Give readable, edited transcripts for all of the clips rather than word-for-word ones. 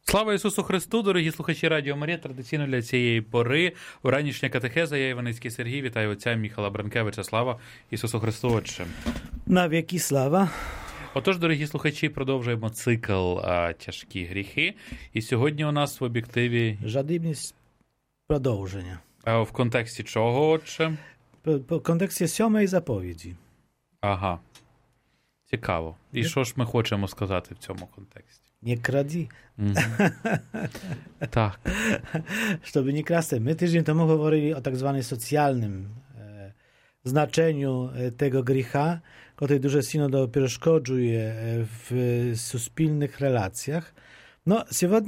Слава Ісусу Христу, дорогі слухачі Радіо Марія. Традиційно для цієї пори вранішня катехеза. Я Іваницький Сергій. Вітаю отця Міхала Бранкевича. Слава Ісусу Христу, Отче. На віки слава. Отож, дорогі слухачі, продовжуємо цикл «Тяжкі гріхи». І сьогодні у нас в об'єктиві... Жадібність продовження. А в контексті чого, Отче? В контексті 7-ї заповіді. Ага. Цікаво. І що ж ми хочемо сказати в цьому контексті? Не краді. Так. Щоб не красти. Ми тиждень тому говорили o tak zwanym socjalnym znaczeniu tego grzecha, który дуже сильно перешкоджує в суспільних relacjach. No,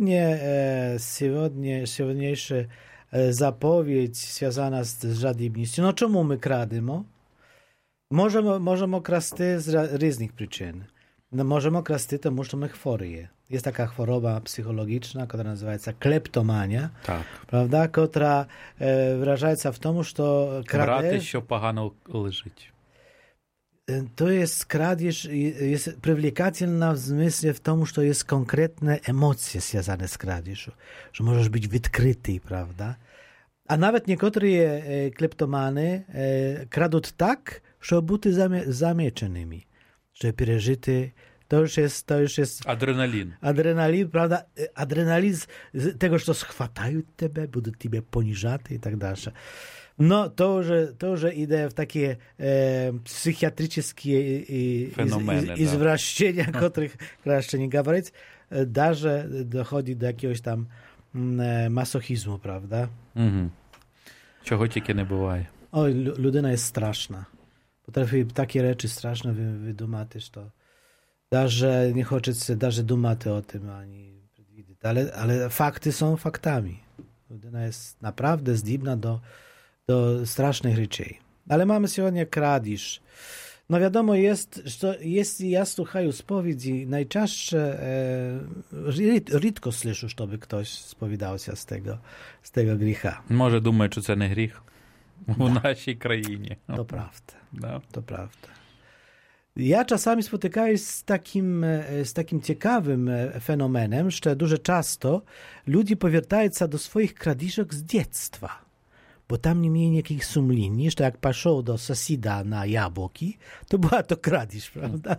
сегодняшняя zapowiedź związana z żadibnością. No, czemu my krademy? Możemy krasty z różnych przyczyn. No, możemy krasty, тому що ми хворі. Jest taka choroba psychologiczna, która nazywa się kleptomania, tak. Prawda? Która wyraża się w tym, że kradzież... Брати, що погано лежить. To jest kradzież, jest привлекательna w zmysle w tym, że jest konkretne emocje związane z kradzieżą, że możesz być wykryty, prawda? A nawet niektóre kleptomany kradą tak, żeby być zamieczonymi, że przeżyty. To już jest... Adrenalin. Adrenalin, prawda? Adrenalin z tego, że schwatają ciebie, będą ciebie poniżać i tak dalej. No, to, że idę w takie psychiatryczne fenomeny, zwraszczenia, o których jeszcze nie mówić, darze dochodzi do jakiegoś tam masochizmu, prawda? Czego тільки не буває. Oj, ludyna jest straszna. Potrafi takie rzeczy straszne wydumać, że Darze nie хочеться даже думати o tym ani predwidzieć, ale fakty są faktami. Ludyna jest naprawdę zdібna do strasznych rzeczy. Ale mamy сегодня kradzież. No wiadomo jest, że jeśli ja słuchаю spowiedzi, najczęstsze rzadko słyszę, żeby ktoś spowiadał się z tego grzecha. Może думає, що це не гріх у нашій країні. To prawda. No. To prawda. Ja czasami spotykałem z takim ciekawym fenomenem, że dużo często ludzie powracają do swoich kradzieżek z dziecka, bo tam nie mieli jakichś sumień, że jak poszedł do sąsiada na jabłki, to była to kradzież, prawda?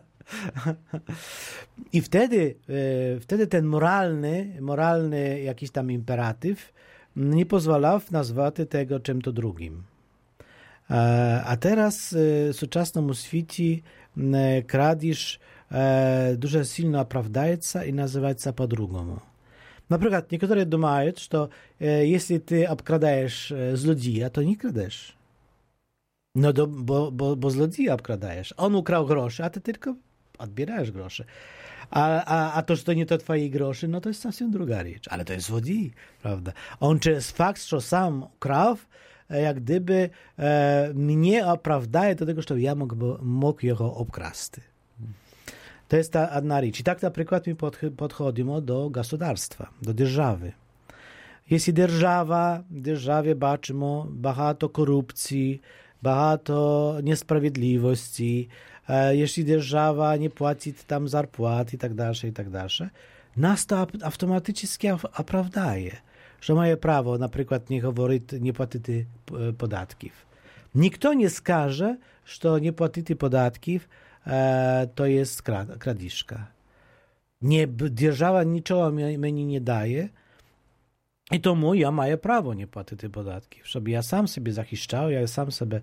I wtedy ten moralny jakiś tam imperatyw nie pozwalał nazwać tego czym to drugim. A teraz w współczesnym świecie kradzież дуже сильно оправдается и называется по-другому. Например, некоторые думают, что если ты обкрадаешь злодея, то не крадешь. No bo złodzieja obkradajesz. On ukrał grosze, a ty tylko odbierasz grosze. A to, że to nie to twoje grosze, no to jest całkiem druga rzecz. Ale to jest złodziej, prawda? On przez fakt, że sam ukrał, jak gdyby mnie opravdaje do tego, że ja mógł jego obkraść. To jest ta jedna rzecz. I tak na przykład my podchodzimy do gospodarstwa, do dzierżawy. Jeśli dzierżawie baczymy багато korupcji, багато niesprawiedliwości, jeśli dzierżawa nie płaci tam zarpłat i tak dalej, nas to automatycznie opravdaje. Że mają prawo, na przykład nie mówić, nie płacić podatków. Nikt nie skaże, że nie płacić podatków to jest kradzieżka. Dzierżawa niczego mnie nie daje i tomu ja mam prawo nie płacić podatków, żeby ja sam sobie zachiszczał, ja sam sobie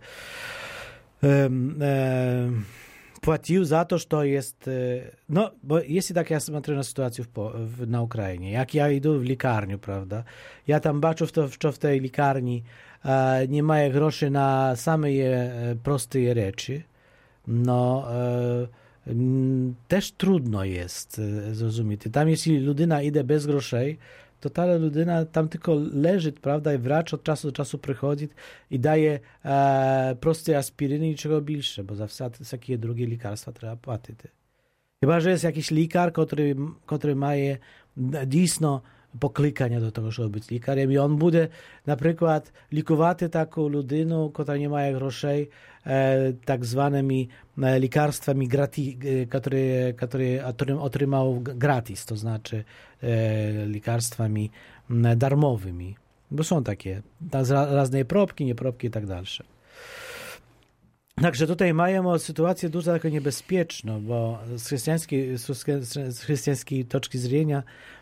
płacił za to, że to jest... No, bo jeśli tak ja смотрю na sytuację na Ukrainie, jak ja idę w likarnię, prawda, ja tam baczę, że w tej likarni nie ma groszy na same proste rzeczy, no też trudno jest zrozumieć. Tam jeśli ludyna idzie bez groszej, to ta ludyna tam tylko leży, prawda, i wracz od czasu do czasu przychodzi i daje proste aspiryny i czego więcej, bo za wszystkie drugie lekarstwa trzeba płacić. Chyba że jest jakiś lekar, który ma dійсно покликання до того, щоб бути лікарем. І він буде, наприклад, лікувати таку людину, яка не має грошей, так званими лікарствами, які отримав gratis, to znaczy лікарствами darmowymi. Bo są takie, rізні пробки, непробки і так далі. Także tutaj mają sytuację dużo taką niebezpieczną, bo z chrześcijańskiej toczki zrenia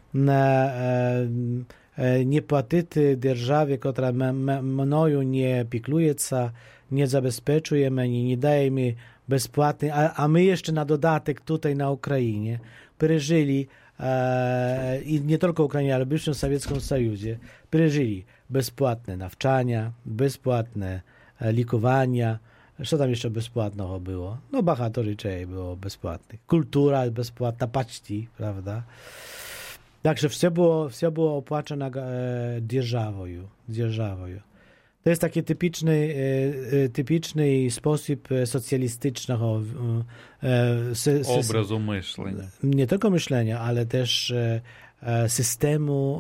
nie płatyty державі, która мною nie pikluje się, nie zabezpieczuje mnie, nie daje mi bezpłatny, a my jeszcze na dodatek tutaj na Ukrainie przeżyli i nie tylko Ukrainie, ale w bywszym Sowieckim Sojuzie przeżyli bezpłatne nawczania, bezpłatne likowania. Co tam jeszcze bezpłatnego było? No багато речей było bezpłatnych. Kultura bezpłatna, почти, prawda? Także все było opłacone dzierżawою. To jest taki typiczny sposób socjalistycznego obrazu myślenia. Nie tylko myślenia, ale też systemu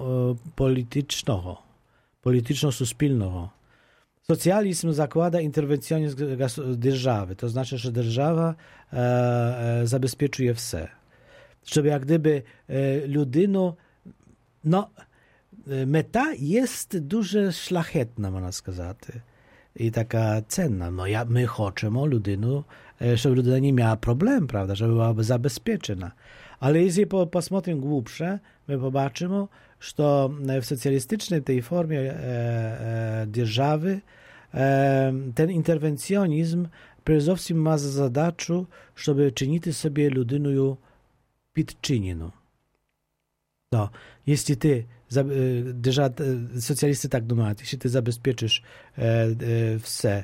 polityczno-suspilnego. Socjalizm zakłada interwencjonizm держаwy, to znaczy, że держава zabezpieczuje все. Żeby jak gdyby людину, no, meta jest дуже szlachetna, można сказати, i taka cenna. No, my chcemy людину, żeby людина nie miała problem, prawda, żeby była zabezpieczona. Ale jeśli posмотрим głębsze, my zobaczymy, że w socjalistycznej tej formie держаwy ten interwencjonizm przede wszystkim ma za zadачу, żeby czynić sobie ludynę підчинену. No, jeśli ty, socjalisty tak думають, jeśli ty zabezpieczysz все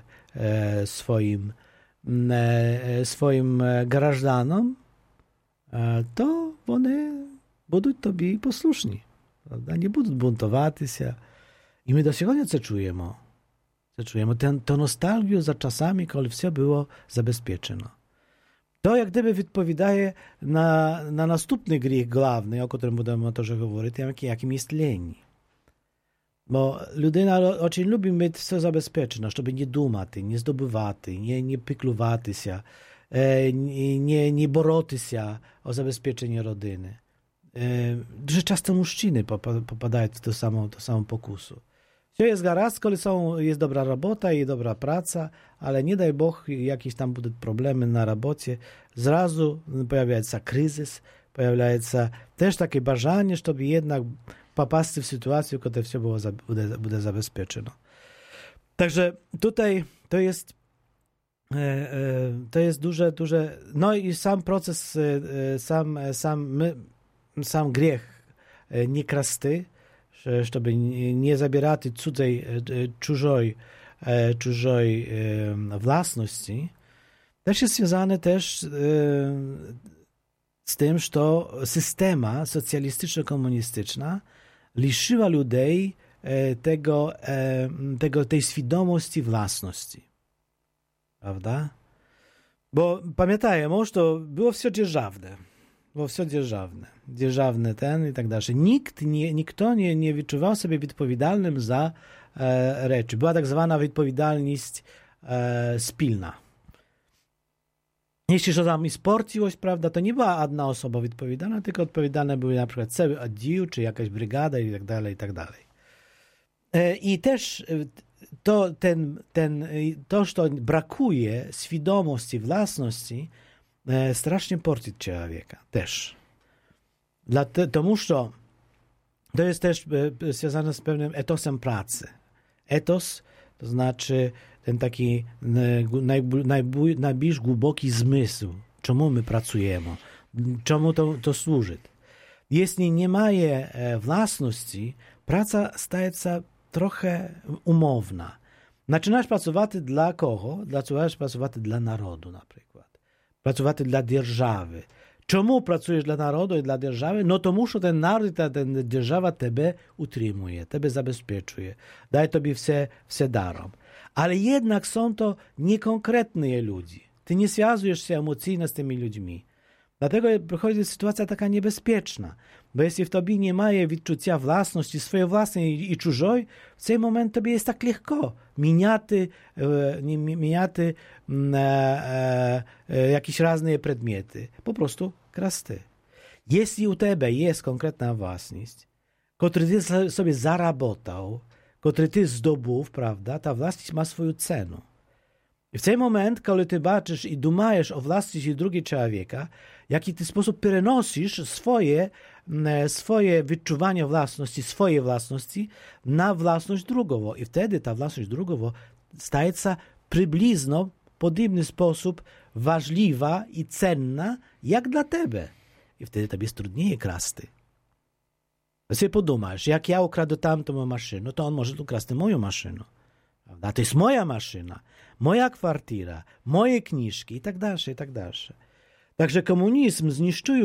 swoim grażdanom, to one będą tobie posłuszni. Prawda? Nie będą buntować się. I my do сегодня це czujemy. Tę nostalgię za czasami, kiedy wszystko było zabezpieczone. To jak gdyby odpowiadaje na następny grzech główny, o którym będziemy też mówić, jakim jest leń. Bo ludyna bardzo lubi mieć wszystko zabezpieczone, żeby nie dumać, nie zdobywać, nie piklować się, nie borować się o zabezpieczenie rodziny. Дуже часто mężczyzny popadają do samego pokusu. Все jest garaz, kiedy jest dobra robota i dobra praca, ale nie daj Bóg, jakieś tam będą problemy na robocie, zrazu pojawia się kryzys, pojawia się też takie bażanie, żeby jednak popaść w sytuację, kiedy wszystko będzie zabezpieczone. Także tutaj to jest duże, no i sam proces, sam grzech nie krasty, żeby nie zabierać cudzej własności, też jest związane też z tym, że systema socjalistyczno-komunistyczna liczyła ludzi tej świadomości własności. Prawda? Bo pamiętajmy, że to było wszystko dzierżawne. Było wszystko dzierżawne. Dzierżawne i tak dalej. Nikt nie wyczuwał sobie odpowiedzialnym za rzeczy. Była tak zwana odpowiedzialność spilna. Jeśli to tam i sporciłość, prawda, to nie była jedna osoba odpowiedzialna, tylko odpowiedzialne były na przykład cały oddział, czy jakaś brygada i tak dalej, i tak dalej. I też to, że brakuje świadomości własności, strasznie porci człowieka też. Dlatego, że to jest też związane z pewnym etosem pracy. Etos to znaczy ten taki najbliższy głęboki zmysł, czemu my pracujemy, czemu to służy. Jeśli nie ma własności, praca staje się trochę umowna. Zaczynasz pracować dla kogo? Zaczynasz pracować dla narodu na przykład. Pracować dla держаwy. Czemu pracujesz dla narodu i dla держаwy? No to muszą ten naród i ta держава ciebie utrzymuje, ciebie zabezpieczuje. Daje tobie все darom. Ale jednak są to niekonkretne ludzie. Ty nie związujesz się emocjonalnie z tymi ludźmi. Dlatego przychodzi sytuacja taka niebezpieczna, bo jeśli w tobie nie ma відчуття własności swojej własnej i cudzej, w ten moment tobie jest tak lekko miniaty jakieś różne przedmioty, po prostu krasty. Jeśli u tebe jest konkretna własność, którą ty sobie zarabotał, którą ty zdobył, prawda, ta własność ma swoją cenę. I w ten moment, kiedy ty baczysz i dumajesz o własności drugiego człowieka, jaki ty sposób przenosisz swoje wyczuwanie własności, swojej własności na własność drugiego. I wtedy ta własność drugiego staje się przybliżno, w podobny sposób ważliwa i cenna, jak dla tebe. I wtedy tobie jest trudniej krasty. Sobie podumasz, jak ja ukradę tamtą maszynę, to on może ukraść moją maszynę. A to jest moja maszyna, moja kwartira, moje książki i tak dalsze, i tak dalsze. Także komunizm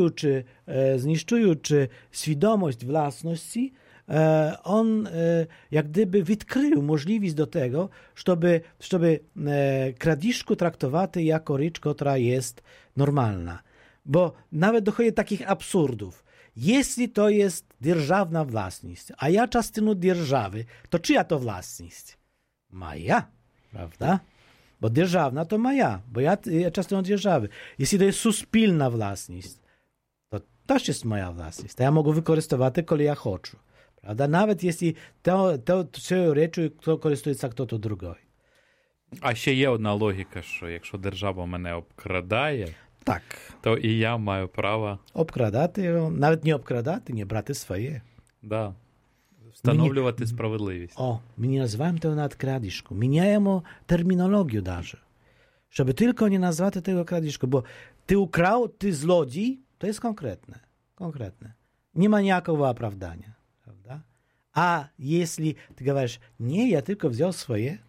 zniszczujący świadomość własności, on jak gdyby odkrył możliwość do tego, żeby kradzieżkę traktować jako rzecz, która jest normalna. Bo nawet dochodzi do takich absurdów. Jeśli to jest dzierżawna własność, a ja częścią dzierżawy, to czyja to własność? Moja, prawda? Bo dzierżawna to moja, bo ja częścią dzierżawy. Jeśli to jest suspilna własność, to też jest moja własność. To ja mogę wykorzystywać, kiedy ja chcę. Prawda? Nawet jeśli to rzeczy, kto korzystuje się kto to drugi. А ще є одна логіка, що якщо держава мене обкрадає, Tak. то і я маю право Обкрадати, навіть не обкрадати, не брати своє. встановлювати справедливість. My nie nazywamy tego nawet kradzieżką. Zmieniamy terminologię даже. Żeby tylko nie nazwać tego kradzieżką, bo ty ukrał, ty złodziej, to jest konkretne. Nie ma niejako opravdania. Prawda? A jeśli ty mówisz, nie, ja tylko wziął swoje,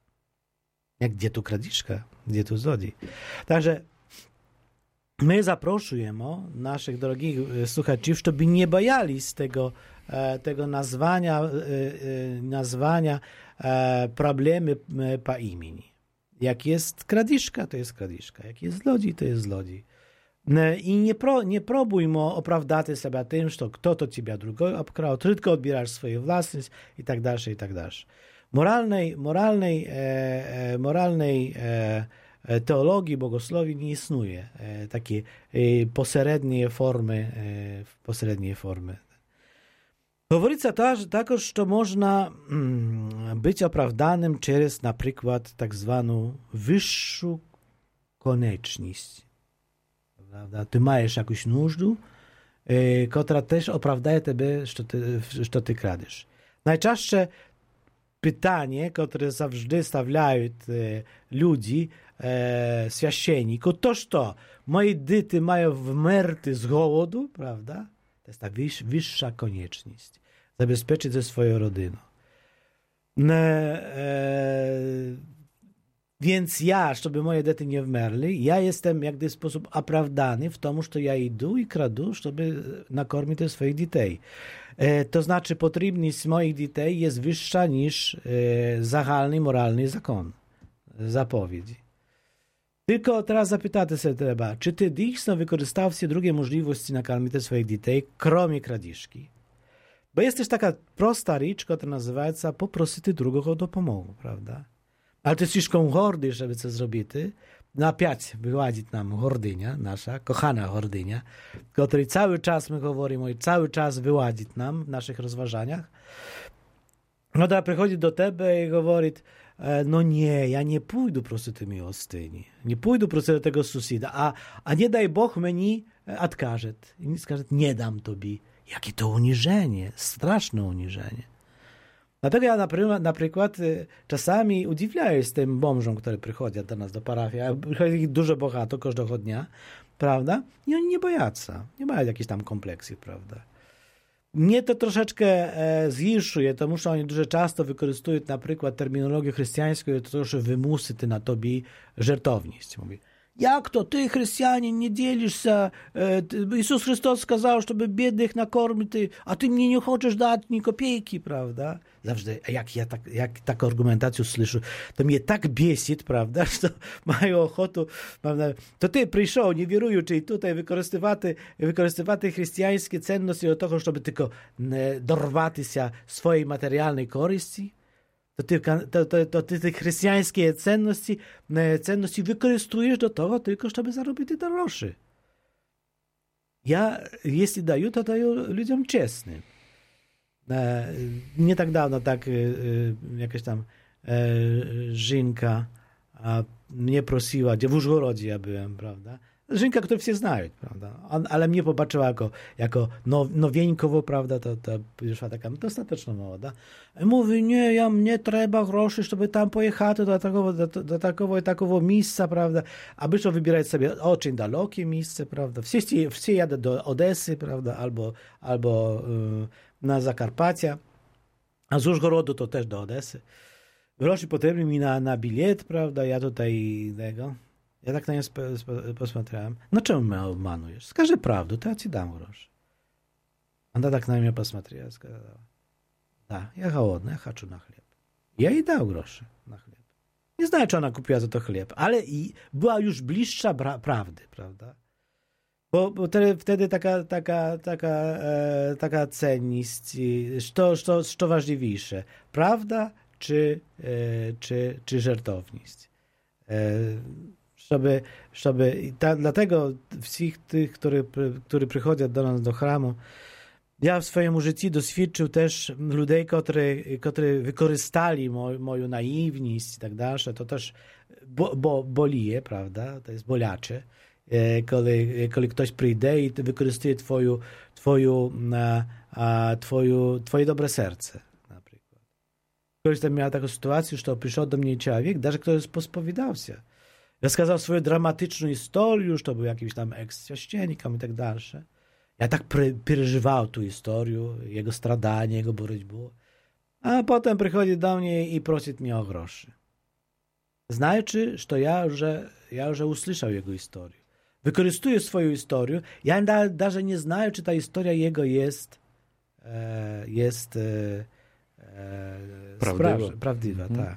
jak gdzie tu kradzieżka, gdzie tu złodziej. Także my zapraszamy naszych drogich słuchaczy, żeby nie bali z tego nazwania problemy po imieniu. Jak jest kradzieżka, to jest kradzieżka. Jak jest złodziej, to jest złodziej. I nie próbujmy opravdać sobie tym, że kto to ciebie drugiego obkrał, tylko odbierasz swoją własność i tak dalsze, i tak dalsze. Moralnej teologii, bogosłowii nie istnieje takie pośrednie formy. Говориться також, що можна бути оправданим через, наприклад, так звану вищу konieczność. Prawda? Ty masz jakąś нужду, która też opravdaje tebe, że ty kradziesz. Najczęstsze pytanie, które zawsze stawiają ludzi, święcenników, to moje dzieci mają wmierty z głodu, prawda? To jest ta wyższa konieczność. Zabezpieczyć ze swoją rodziną. Więc ja, żeby moje dzieci nie wmerli, ja jestem jak gdyby w sposób opravdany w tym, że ja idę i kradu, żeby nakarmić swoich dzieci. To znaczy, potrzebność moich dzieci jest wyższa niż zagalny, moralny zakon, zapowiedzi. Tylko teraz zapytać się trzeba, czy ty dійсно wykorzystał się drugie możliwości nakarmić swoich dzieci, kromie kradzieżki? Bo jest też taka prosta rzecz, która nazywa się poprosić drugiego o dopomogę, prawda? Ale to jest ciężką gordy, żeby co zrobić. Na piać wyładzić nam gordynia, nasza kochana gordynia, o której cały czas my mówimy i cały czas wyładzić nam w naszych rozważaniach. No to przychodzi do tebe i mówi, no nie, ja nie pójdę prosto tymi ostyni. Nie pójdę prosto do tego sąsiada, a nie daj Bóg mnie odkaże. I skaże, nie dam tobie. Jakie to uniżenie, straszne uniżenie. Dlatego ja na przykład czasami udziwiaję się tym bomżom, które przychodzą do nas do parafii. Przychodzi ich dużo bogato każdego dnia, prawda? I oni nie boją się. Nie mają jakichś tam kompleksów, prawda? Mnie to troszeczkę zniszczuje, to muszą oni dużo często wykorzystują na przykład terminologię chrześcijańską i to, że wymusy ty na tobie żertowność. Mówi, Jak to ty, chrześcijanin, nie dzielisz się? Jezus Chrystus сказал, żeby biednych nakarmić, a ty mnie nie chcesz dać ni kopiejki, prawda? Zawsze, jak taką argumentację słyszę, to mnie tak bieси, prawda, że mają ochotę, prawda, to ty przyszedł, nie wieruючи, tutaj використовувати chrześcijańskie cenności do tego, żeby tylko dorwać się swojej materialnej korzyści. To ty te chrześcijańskie cenności wykorzystujesz do tego tylko, żeby zarobić te groszy. Ja, jeśli daję, to daję ludziom czesnym. Nie tak dawno jakaś tam żynka mnie prosiła, gdzie w Użgorodzie ja byłem, prawda? Żynka, którą wszyscy znają, prawda? Ale mnie popatrzyła jako nowieńkowo, prawda? To wyszła taka dostateczno młoda. Mówi, nie trzeba groszy, żeby tam pojechać do takiego miejsca, prawda? Aby to wybierać sobie очень dalekie miejsce, prawda? Wszyscy jadą do Odesy, prawda? Albo na Zakarpacia, a z Użgorodu to też do Odesy. Groszy potrzebny mi na bilet, prawda? Ja tutaj tego... Ja tak na nią posмотрałem. No czemu mnie obmanujesz? Skażę prawdę, to ja ci dam groszy. Ona tak na mnie posмотрела, сказала. Da, ja głodny, ja chcę na chleb. Ja jej dał groszy na chleb. Nie znam, czy ona kupiła za to chleb, ale i była już bliższa prawdy, prawda? Bo wtedy taka cenność, co ważniejsze, prawda czy żartowność. Dlatego wszystkich tych, którzy przychodzą do nas do chramu, ja w swoim życiu doświadczył też ludzi, którzy wykorzystali moją naiwność i tak dalej. To też bolije, prawda? To jest bolacze. Kiedy ktoś przyjdzie i wykorzystuje twoje dobre serce. Na przykład. Ktoś tam miał taką sytuację, że przyszedł do mnie człowiek, даже ktoś pospowiadał się. Rozkazał swoją dramatyczną historię, już to był jakiś tam eks-święcennikiem i tak dalej. Ja tak przeżywał tu historię, jego stradanie, jego borotьбу. A potem przychodzi do mnie i prosi mnie o groszy. Znaczy, że ja już usłyszał jego historię. Wykorzystuje swoją historię. Ja nawet nie знаю, czy ta historia jego jest prawdziwa. Tak.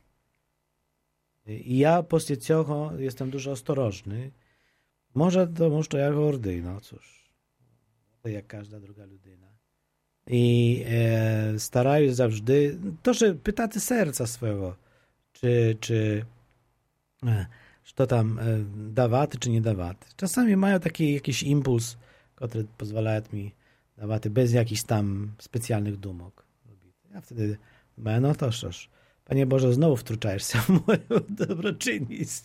I ja после tego jestem dużo ostrożny. Może to ja gordy, no cóż. Jak każda druga ludyna. I staraję się zawsze, to, że pytacie serca swojego, czy co tam dawać, czy nie dawać. Czasami mają taki jakiś impuls, który pozwala mi dawać bez jakichś tam specjalnych dumok. Ja wtedy mówię, no to cóż, Panie Boże, znowu wtrącasz się w moją dobroczynność.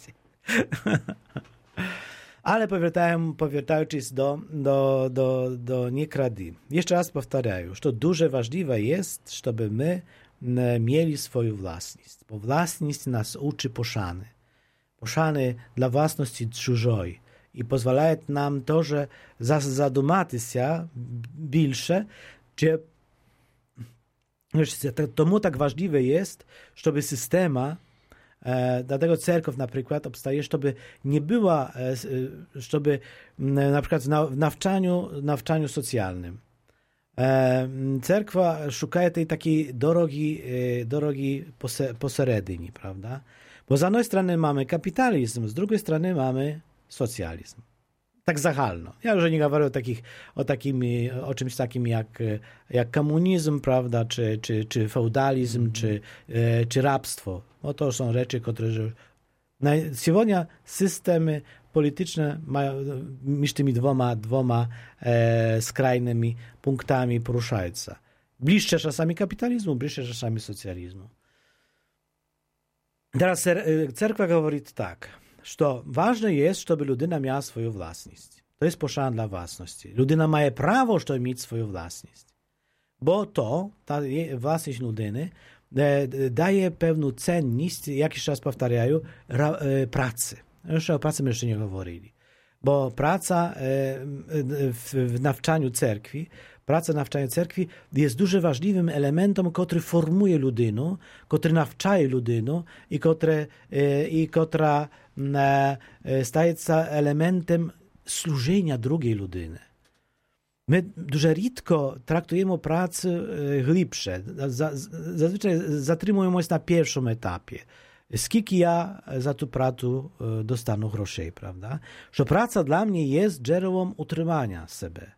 Ale powracając do nie krady. Jeszcze raz powtarzam, że to dużo ważne jest, żeby my mieli swoją własność. Bo własność nas uczy poszany. Poszany dla własności cudzej. I pozwala nam to, że zadumać się więcej, że tomu tak ważne jest, żeby systema, dlatego cerkiew na przykład obstaje, żeby nie była, żeby na przykład w nawczaniu socjalnym. Cerkwa szuka tej takiej drogi pośredniej, prawda? Bo z jednej strony mamy kapitalizm, z drugiej strony mamy socjalizm. Tak zahalno. Ja już nie mówię o czymś takim jak komunizm, prawda, czy feudalizm, czy rabstwo. Bo to są rzeczy, które dzisiaj systemy polityczne mają między tymi dwoma skrajnymi punktami poruszają się. Bliższe czasami kapitalizmu, bliższe czasami socjalizmu. Teraz cerkwa mówi tak, że ważne jest, żeby ludyna miała swoją własność. To jest poszana dla własności. Ludyna ma prawo, żeby mieć swoją własność. Bo ta własność ludyny daje pewną cenność, jakiś raz powtarzają, pracy. Jeszcze o pracy my jeszcze nie mówili. Bo praca w nawczaniu cerkwi Праця навчання церкві є дуже важливим елементом, котрий формує людину, котрий навчає людину і котра стається елементом служення другої людини. My дуже рідко traktujemy pracę глибше. Zazwyczaj zatrzymujemy na pierwszym etapie. Скільки я за ту працю достану грошей, правда? Що праця для мене є джерелом утримання себе.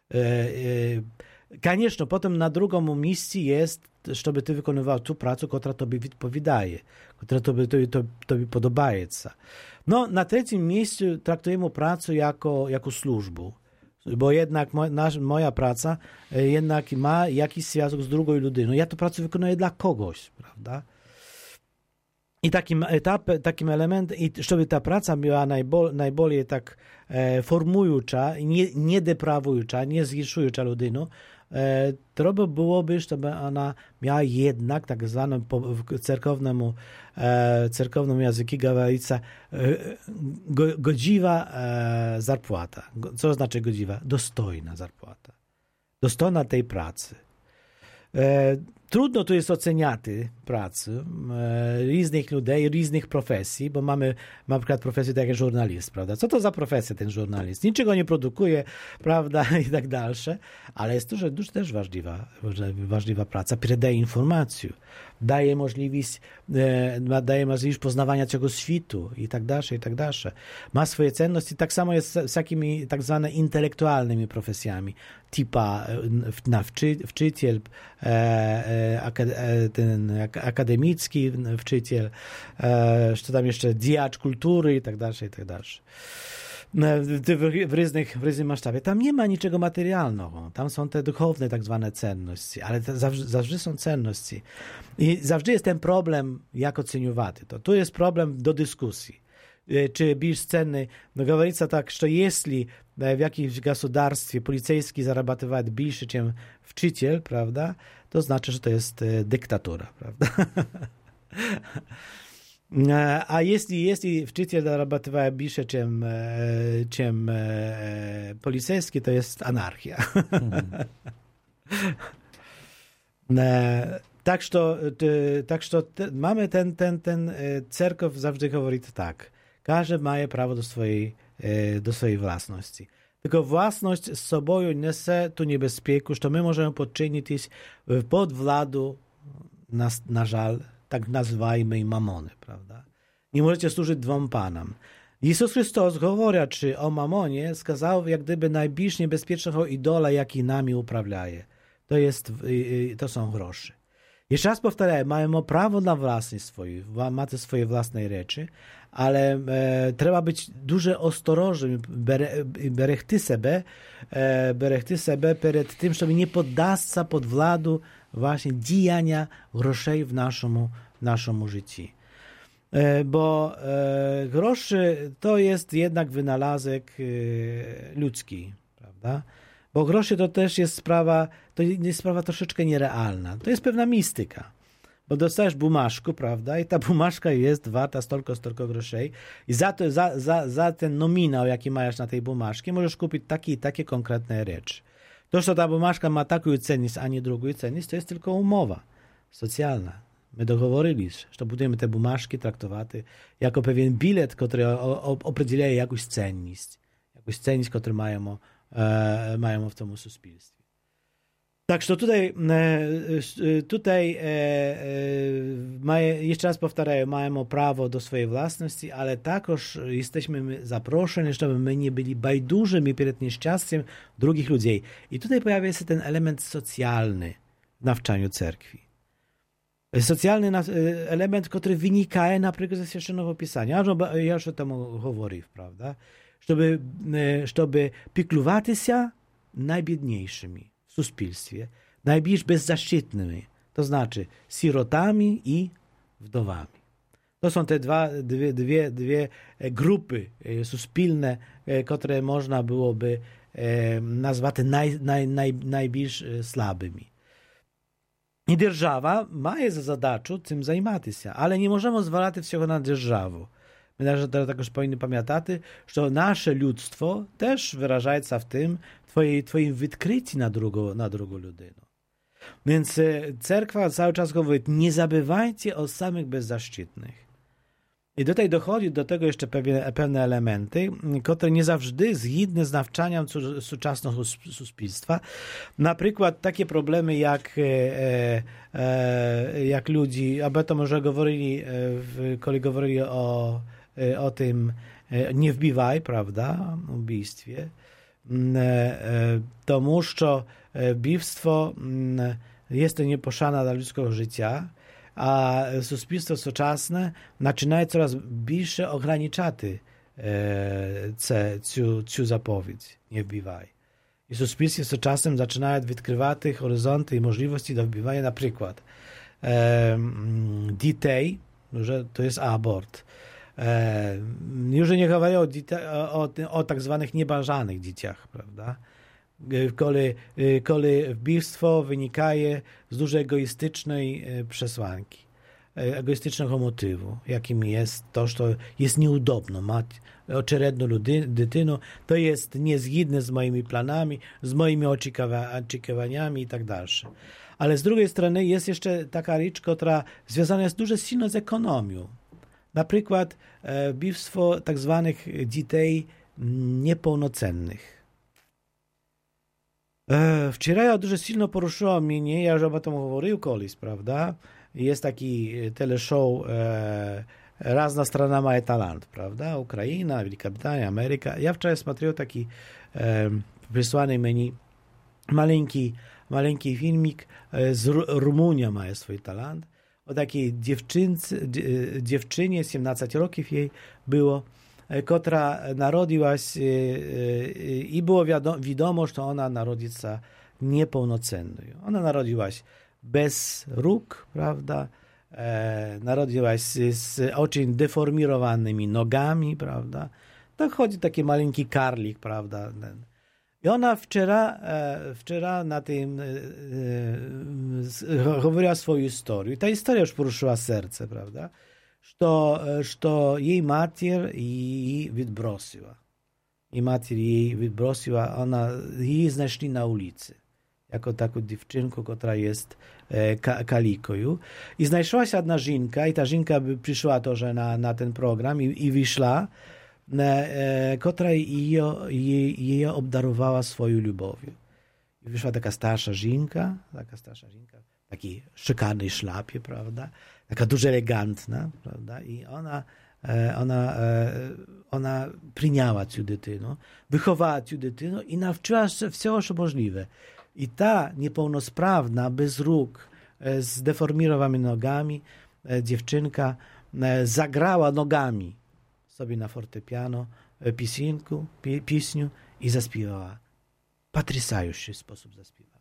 Звісно, потім на другому місці є, щоб ти виконував ту працю, яка тобі відповідає, яка тобі подобається. No, на третьому місці traktujemy pracę jako służbę. Bo jednak moja praca jednak ma jakiś związek z drugą ludyną. Ja tę pracę wykonuję dla kogoś, prawda? I takim elementem, i żeby ta praca była najbardziej tak formująca, nie deprawująca, nie zgrzeszująca ludynu, trzeba byłoby, żeby ona miała jednak, tak zwaną w cerkownym języku говорится, godziwa zarpłata. Co znaczy godziwa? Dostojna zarpłata. Dostojna tej pracy. Trudno tu jest oceniać pracę różnych ludzi, różnych profesji, bo mamy na przykład profesję tak jak żurnalist, prawda? Co to za profesja ten żurnalist? Niczego nie produkuje, prawda? I tak dalsze, ale jest to też ważliwa praca. Przekaże informację, daje możliwość poznawania czegoś świtu i tak dalsze, i tak dalsze. Ma swoje cenności, tak samo jest z takimi tak zwanymi intelektualnymi profesjami, typa wczyciel, ten akademicki wczyciel, co tam jeszcze, dziacz kultury i tak dalsze, i tak dalsze. W różnym masштабie. Tam nie ma niczego materialnego. Tam są te duchowne tak zwane cenności, ale zawsze są cenności. I zawsze jest ten problem, jak oceniować to. Tu jest problem do dyskusji. Czy bierz cenny, no говорится tak, że jeśli w jakimś gospodarstwie policyjskim zarabiają więcej niż wczyciel, prawda, to znaczy, że to jest dyktatura, prawda? A jeśli wczyciel zarabiają więcej niż policyjski, to jest anarchia. Tak, że mamy ten cerkow zawsze mówi tak. Każdy ma prawo do swojej własności. Tylko własność z sobą niesie tu niebezpiekę, że my możemy podczynić pod władu, na żal, tak nazywajmy mamony, prawda? Nie możecie służyć dwom panom. Jezus Chrystus, говорячи o mamonie, skazał jak gdyby najbliżej niebezpiecznego idola, jaki nami uprawiaje. To są grosze. Jeszcze raz powtarzam, mamy prawo na własność swoją, macie swoje własne rzeczy, ale trzeba być dużo ostrożnym, berechty sobie przed tym, żeby nie poddać się pod władu właśnie działania groszej w naszym życiu. Bo groszy to jest jednak wynalazek ludzki, prawda? Bo groszy to też jest sprawa troszeczkę nierealna. To jest pewna mistyka. Bo dostajesz bumaszku, prawda? I ta bumaszka jest warta stolko groszej. I za ten nominał, jaki masz na tej bumaszki, możesz kupić takie i takie konkretne rzeczy. To, że ta bumaszka ma taką cenność, a nie drugą cenność, to jest tylko umowa socjalna. My doговорились, że budujemy te bumaszki traktować jako pewien bilet, który określa jakąś cenność, którą mają w tym społeczeństwie. Tak, że tutaj jeszcze raz powtarzam, mamy prawo do swojej własności, ale także jesteśmy zaproszeni, żeby my nie byli bajdużymi przed nieszczęściem drugich ludzi. I tutaj pojawia się ten element socjalny w nawczaniu cerkwi. Socjalny element, który wynika na przykład ze Świętego Pisania. Ja już o tym mówię, prawda? Żeby piklować się najbiedniejszymi w społeczeństwie, najbardziej bezzaszczytnymi, to znaczy sirotami i wdowami. To są te dwie grupy społeczne, które można byłoby nazwać najbardziej słabymi. I держава ma za zadачу tym zajmować się, ale nie możemy zwalać wszystkiego na державу. Myślę, że to також powinny pamiętać, że nasze ludztwo też wyraża się w tym twoim wykryciu na drugą ludzinę. Więc cerkwa cały czas mówi, nie zabywajcie o samych bezzaszczytnych. I tutaj dochodzi do tego jeszcze pewne elementy, które nie zawsze zgodne z nawczaniem współczesnego społeczeństwa. Na przykład takie problemy jak ludzi, a to może говорили, kiedy говорили o tym nie wbivaj, prawda, ubójstwie, тому що wbivstwo jest to nieposzana dla ludzkiego życia, a społeczeństwo współczesne zaczyna coraz bliższe ograniczać tę zapowiedź, nie wbivaj. I społeczeństwo współczesne zaczyna odkrywać horyzonty i możliwości do wbiwania, na przykład dzieci, że to jest abort. Już nie mówię o tak zwanych niebażanych dzieciach, prawda? Kiedy wbivstwo wynika z dużo egoistycznej przesłanki, egoistycznego motywu, jakim jest to, że jest nieudobno mać oczeredną dytynu, to jest niezgodne z moimi planami, z moimi oczekiwaniami i tak dalej. Ale z drugiej strony jest jeszcze taka rzecz, która związana jest dużo silno z ekonomią. Na przykład wbivstwo tak zwanych dzieci niepełnocennych. Wczoraj дуже сильно порушило mnie, ja już o tym mówił kiedyś, prawda? Jest taki teleshow Razna strona ma talent, prawda? Ukraina, Wielka Brytania, Ameryka. Ja wczoraj смотрел taki wysłany mi maleńki filmik z Rumunia ma swój talent. O takiej dziewczynie, 17 roków jej było, która narodziła się i było wiadomo, że ona narodzi się niepełnocenną. Ona narodziła się bez róg, prawda? Narodziła się z bardzo deformowanymi nogami, prawda? Tak chodzi taki maleńki karlik, prawda? I ona wczoraj na tym mówiła swoją historię. I ta historia już poruszyła serce, prawda? Że jej mater jej wybrosiła. I mater jej wybrosiła, jej znaleźli na ulicy. Jako taką dziewczynkę, która jest kaliką. I znalazła się jedna żynka, i ta żynka przyszła тоже na ten program i wyszła, która jej obdarowała swoją lubowią. I wyszła taka starsza żynka, w takiej szykarnej szlapie, prawda? Taka dużo elegantna, prawda? I ona przyjęła tę dziewczynę, wychowała tę dziewczynę i nauczyła się wszystkiego, co możliwe. I ta niepełnosprawna, bez róg, z deformowanymi nogami dziewczynka zagrała nogami sobie na fortepiano pieśnię i zaśpiewała. Потрясающий sposób zaśpiewała.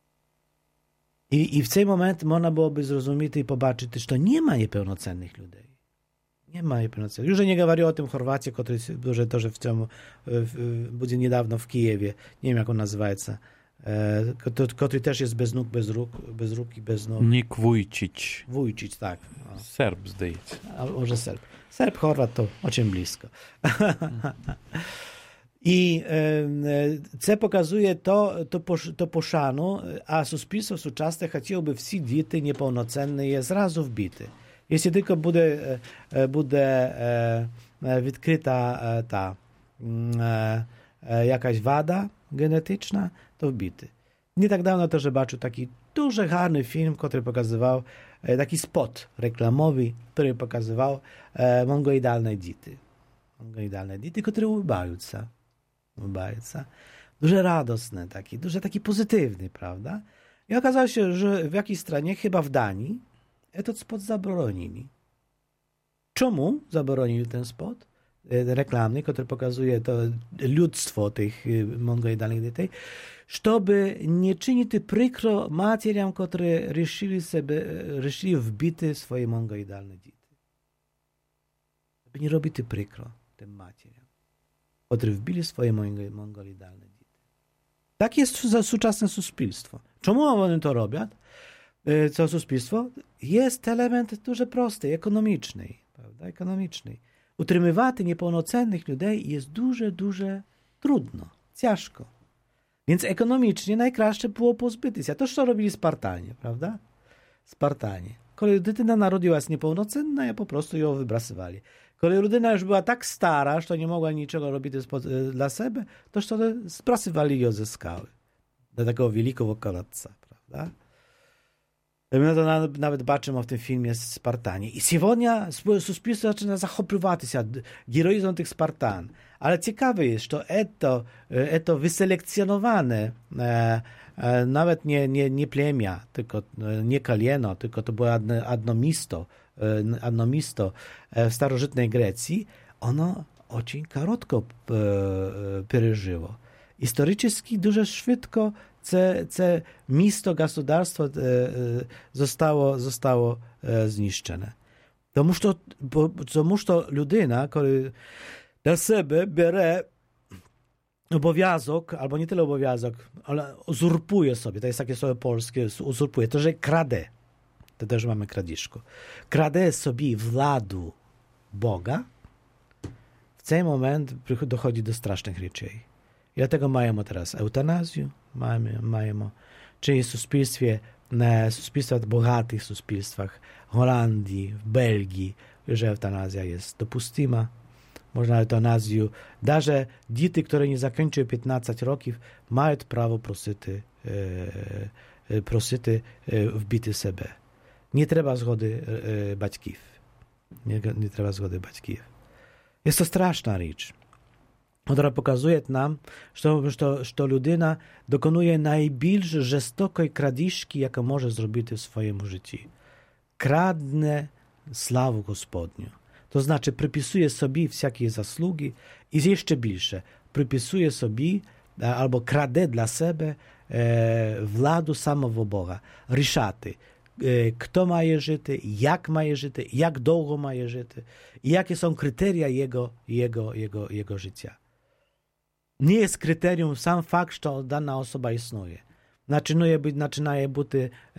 I w ten moment można byłoby zrozumieć i zobaczyć, że to nie ma niepełnocennych ludzi. Nie ma niepełnocennych. Już nie mówię o tym Chorwacji, który w tym będzie niedawno w Kijewie. Nie wiem, jak on nazywa się. Który też jest bez nóg, bez róg i bez nóg. Nik Vujčić. Vujčić, tak. O. Serb, zdaje się. A może Serb. Serb, Chorwat to o czym blisko. I co pokazuje to poszanu, a społeczeństwo współczesne chciałoby wszystkie dzieci niepełnocenne je zrazu wbity. Jeśli tylko będzie wykryta ta jakaś wada genetyczna, to wbity. Nie tak dawno też zobaczył taki duży, harny film, który pokazywał, taki spot reklamowy, który pokazywał mongoidalne dzieci. Mongoidalne dzieci, które ubają się. Duże radosne, duże taki pozytywny, prawda? I okazało się, że w jakiejś stronie, chyba w Danii, ten spot zabronili. Czemu zabronili ten spot reklamny, który pokazuje to ludztwo tych mongoidalnych dzieci, żeby nie czynić przykro materiom, które решили wbity swoje mongoidalne dzieci. Żeby nie robić przykro tym materiom, które wbili swoje mongoidalne dzieci. Tak jest współczesne społeczeństwo. Czemu oni to robią? Co społeczeństwo? Jest element dużo prosty, ekonomiczny, prawda? Ekonomiczny. Утримувати niepełnocennych людей jest дуже trudno, ciężko. Więc ekonomicznie najkraще było pozbytися. To, co robili Spartanie, prawda? Spartanie. Kiedy dytyna narodziła się niepełnocenna, po prostu ją wybrasywali. Kiedy rodzina już była tak stara, że nie mogła niczego robić dla siebie, to wtedy sprasywali ją ze skały. Do takiego wielkiego kolodca, prawda? My to nawet baczymy w tym filmie Spartanie. I сегодня суспільство zaczyna захоплювати się heroizmem tych Spartan. Ale ciekawe jest, że to wyselekcjonowane, nawet nie plemię, tylko nie kalieno, tylko to było jedno miasto w starożytnej Grecji, ono очень krótko przeżyło. Historycznie дуже szybko це місто, государство zostało zniszczone. Тому що людина, коли dla siebie bierze obowiązek, albo nie tyle obowiązek, ale uzurpuje sobie, to jest takie słowo polskie, uzurpuje, to, że krade, to też mamy kradziszko, krade sobie władu Boga, w ten moment dochodzi do strasznych rzeczy. I dlatego mamy teraz eutanazję, mamy czyli w suspilstwie bogatych suspilstwach Holandii, w Belgii, że eutanazja jest dopustyma. Można eutanazję, даже dzieci, które nie zakończyły 15 roków, mają prawo prosity wbity siebie. Nie trzeba zgody baćków. Nie trzeba zgody baćków. Jest to straszna rzecz, która pokazuje nam, że ludyna dokonuje najbardziej żestokoj kradzieżki, jaką może zrobić w swoim życiu. Kradnie sławę Gospodnią. To znaczy, przypisuje sobie wszelkie zasługi i jeszcze większe, przypisuje sobie albo krade dla siebie władu samego Boga. Ryszaty, kto ma żyć, jak długo ma żyć i jakie są kryteria jego życia. Nie jest kryterium sam fakt, że dana osoba istnieje. Zaczynaje być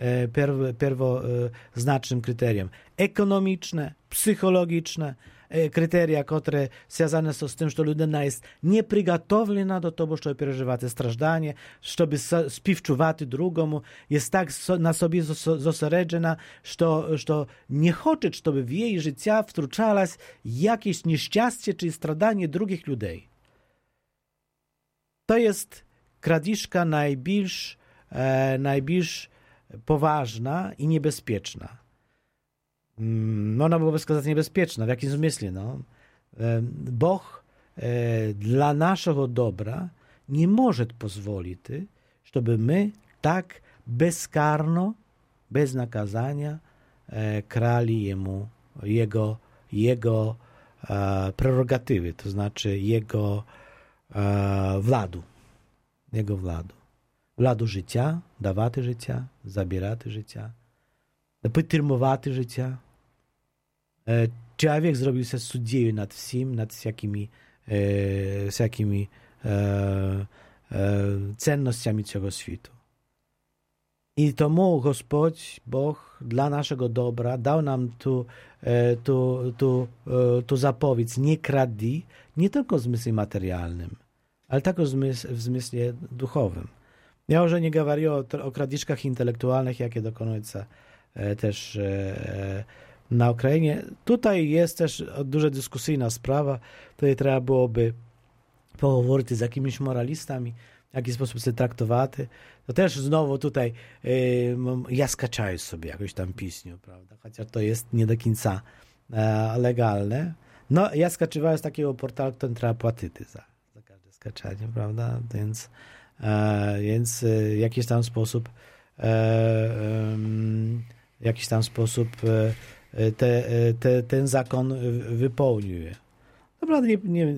pierwotnym kryterium. Ekonomiczne, psychologiczne kryteria, które związane są z tym, że ludyna jest nieprzygotowana do tego, żeby przeżywać strażdanie, żeby współczuwać drugiemu, jest tak na sobie zosереджена, że nie chce, żeby w jej życie wtrącało jakieś nieszczęście czy stradanie drugich ludzi. To jest kradzieżka najbardziej poważna i niebezpieczna. Ona byłaby skazać niebezpieczna. W jakim zmysle? No? Bóg dla naszego dobra nie może pozwolić, żeby my tak bezkarno, bez nakazania krali jego prerogatywy, to znaczy jego władu. Władu życia, dawaty życia, zabieraty życia, підтримувати życia. Człowiek zrobił się sędzią nad wszystkim, nad wszelkimi cennościami tego świata. I tomu Gospodź, Bóg dla naszego dobra dał nam tu zapowiedź, nie kradnij, nie tylko w zmysle materialnym, ale także w zmysle duchowym. Ja już nie mówię o kradzieżkach intelektualnych, jakie dokonują też na Ukrainie. Tutaj jest też duża dyskusyjna sprawa. Tutaj trzeba byłoby poговорити z jakimiś moralistami, w jaki sposób się traktować. To też znowu tutaj ja skaczaję sobie jakąś tam piśnię, prawda? Chociaż to jest nie do końca legalne. No, ja skaczywałem z takiego portalu, który trzeba płacić za każde skaczanie, prawda? Więc w jakiś tam sposób ten zakon wypełniuje. Naprawdę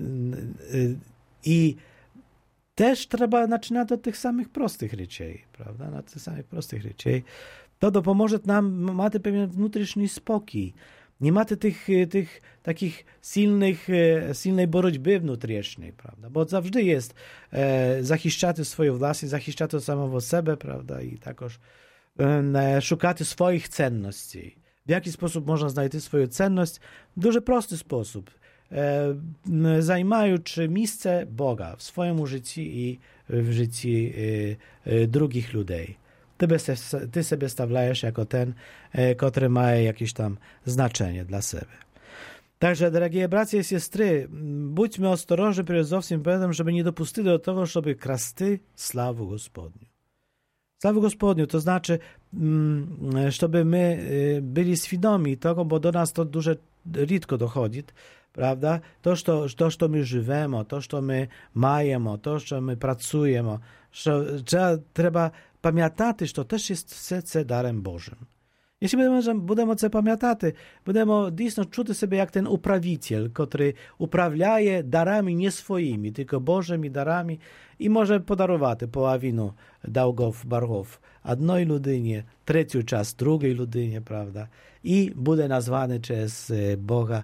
i też trzeba zaczynać od tych samych prostych rzeczy, prawda? Na tych samych prostych rzeczy. To dopomoże nam mać pewien wewnętrzny spokój. Nie ma tych takich silnej borotьби wewnętrznej, prawda? Bo zawsze jest zachiszczać swoją własność, zachiszczać samego siebie, prawda? I takoż szukać swoich cenności. W jaki sposób można znaleźć swoją cenność? W дуже prosty sposób. zajmując miejsce Boga w swoim życiu i w życiu drugich ludzi. Ty sobie stawiasz jako ten, który ma jakieś tam znaczenie dla siebie. Także, drogie bracia i siostry, bądźmy ostrożni przed Zowsiem Pedem, żeby nie dopuścili do tego, żeby krasty sławu Gospodniu. Sławu Gospodniu, to znaczy, żeby my byli świadomi tego, bo do nas to dużo rzadko dochodzi, prawda? To, co my żyjemy, to, co my majemy, to, co my pracujemy, trzeba pamiętać, że to też jest serce darem Bożym. Jeśli będziemy to pamiętać, będziemy dійсно czuć sobie jak ten uprawiciel, który uprawiaje darami nie swoimi, tylko Bożymi darami i może podarować połowinu długów, bargów jednej ludynie, trzecią czas drugiej ludynie, prawda? I będzie nazwany przez Boga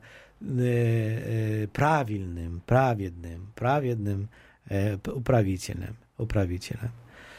prawiednym uprawicielem.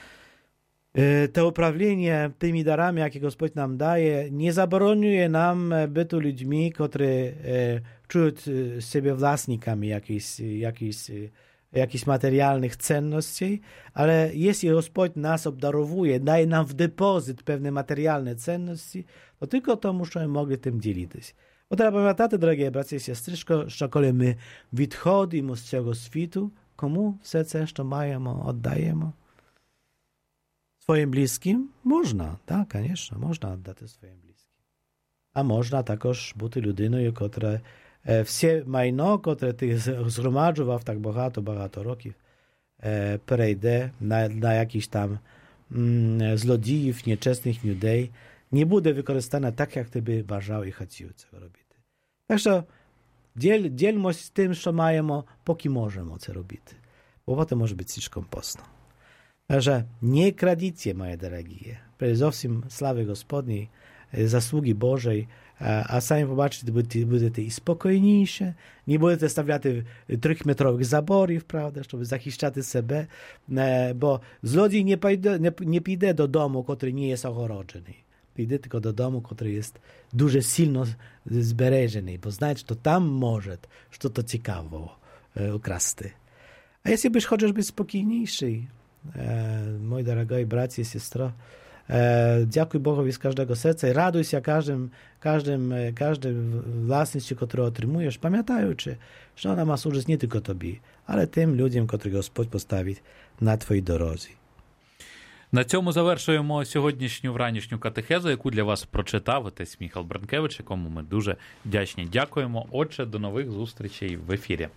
To uprawienie tymi darami, jakie Gospodź nam daje, nie zabroniuje nam bytu ludźmi, którzy czują siebie własnikami jakichś materialnych cenności, ale jeśli Gospodź nas obdarowuje, daje nam w depozyt pewne materialne cenności, to tylko to musimy mogli tym dzielić. Bo trzeba pamiętać, drogie bracia i siostry, że kiedy my wychodzimy z tego światu, komu serce jeszcze majemy, oddajemy? Swoim bliskim? Można, tak, koniecznie, można oddać swoim bliskim. A można також бути людиною, котра все майно, котре ти згромаджував так багато років, перейде на якісь там злодіїв, нечесних людей, не буде використана так, як ти би бажав і хотів це робити. Так що ділимось з тим, що маємо, поки можемо це робити. Бо потім може бути слишком поздно. Także nie kradzicie, moje drogie. Przede wszystkim sławy Gospodniej, zasługi Bożej, a sami popatrzcie, będziecie i spokojniejsze, nie będziecie stawiać 3-metrowych zaborów, prawda, żeby zachiszczać siebie, bo złodziej nie pójdzie do domu, który nie jest ogrodzony. Pójdzie tylko do domu, który jest дуже silno zbereżony, bo znaczy, to tam może coś ciekawego ukraść. A jeśli byś chociaż być spokojniejszy, mój drogi bracie i siostro, dziękuję Bogowi z każdego serca i raduj się każdej własności, którą otrzymujesz, pamiętajcie, że ona ma służyć nie tylko Tobie, ale tym ludziom, których Господь поставить на Твоїй дорозі. На цьому завершуємо сьогоднішню вранішню катехезу, яку для вас прочитав отець Міхал Бранкевич, якому ми дуже вдячні. Дякуємо. Отже, до нових зустрічей в ефірі.